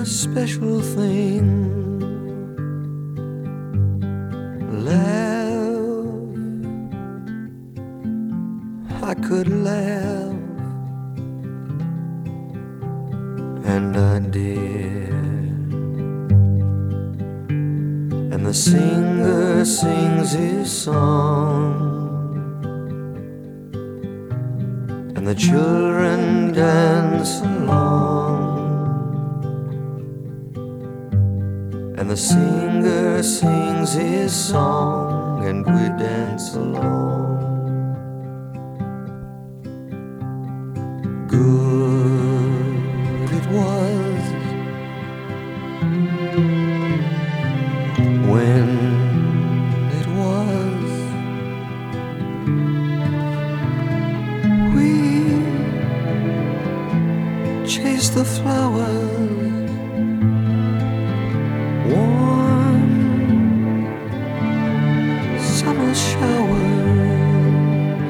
a special thing. Laugh, I could laugh, and I did. And the singer sings his song, and the children dance along. And the singer sings his song, and we dance along. Good it was when it was we chased the flowers, warm summer showers.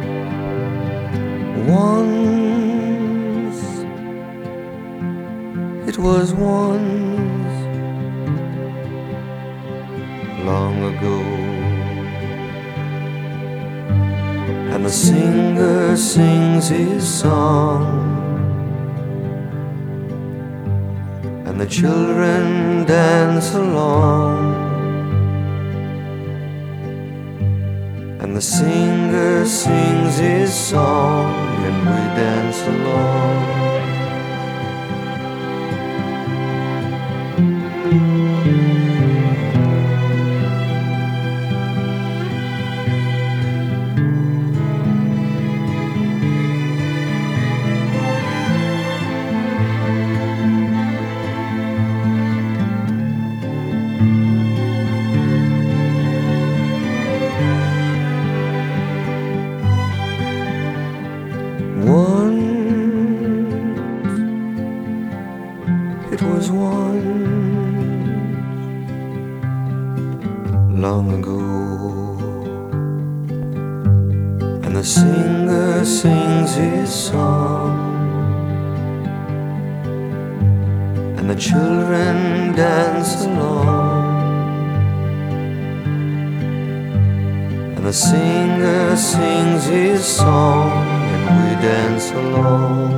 Once, it was once, long ago. And the singer sings his song, and the children dance along. And the singer sings his song, and we dance along. It was once, long ago. And the singer sings his song, and the children dance along. And the singer sings his song, and we dance along.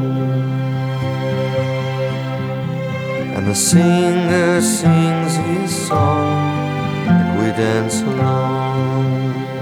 And the singer sings his song, and we dance along.